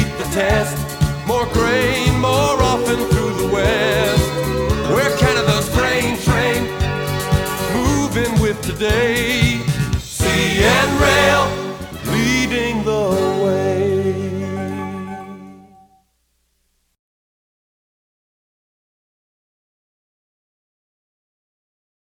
the test. More grain, more often through the West. We're Canada's grain train, moving with today. Sea and rail, leading the